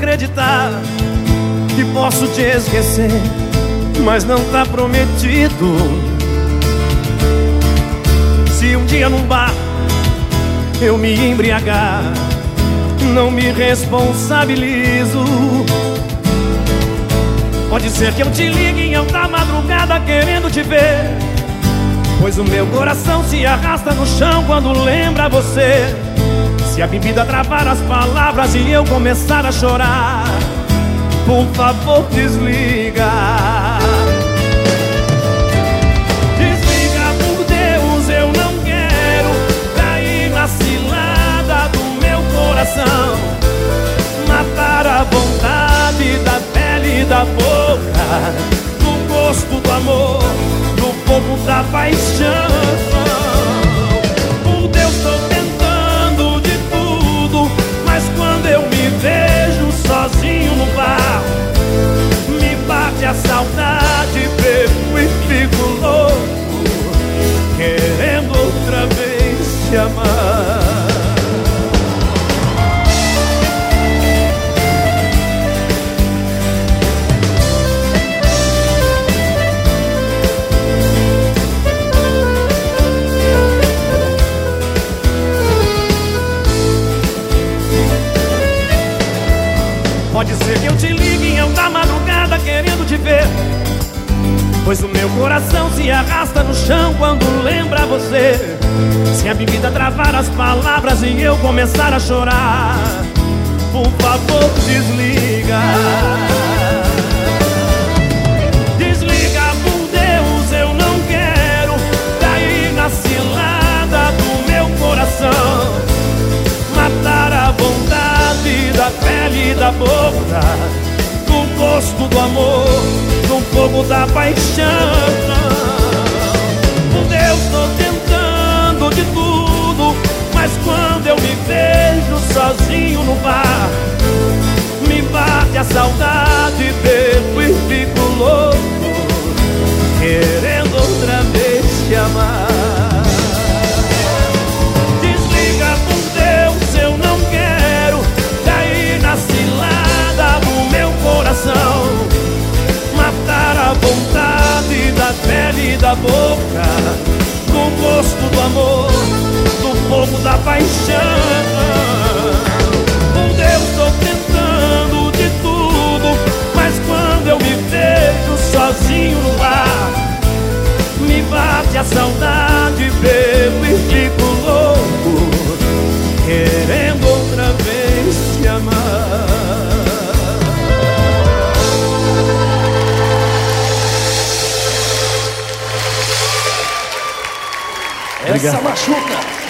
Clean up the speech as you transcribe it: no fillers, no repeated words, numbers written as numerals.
acreditar que posso te esquecer, mas não tá prometido. Se um dia num bar eu me embriagar, não me responsabilizo. Pode ser que eu te ligue em alta madrugada querendo te ver, pois o meu coração se arrasta no chão quando lembra você. Se a bebida travar as palavras e eu começar a chorar, por favor desliga. Desliga, por Deus, eu não quero cair na cilada do meu coração, matar a vontade da pele e da boca, do gosto do amor, do fogo da paixão. Por Deus, tô tentando de tudo, mas quando eu me vejo sozinho no bar, me bate a saudade, bebo e fico louco, querendo outra vez te amar. Pode ser que eu te ligue em alta madrugada querendo te ver, pois o meu coração se arrasta no chão quando lembra você. Se a bebida travar as palavras e eu começar a chorar, por favor desliga. Desliga, por Deus, eu não quero cair na cilada do meu coração, matar a vontade da pele e da boca, do gosto do amor, do fogo da paixão. Por Deus, tô tentando de tudo, mas quando eu me vejo sozinho no bar, me bate a saudade, bebo e fico louco, querendo outra vez te amar. Desliga, por Deus, eu não quero cair na cilada do meu coração, matar a vontade da pele e da boca, do gosto do amor, do fogo da paixão. Por Deus, tô tentando de tudo, mas quando eu me vejo sozinho no bar, me bate a saudade, bebo e fico louco, querendo outra vez te amar. Essa machuca.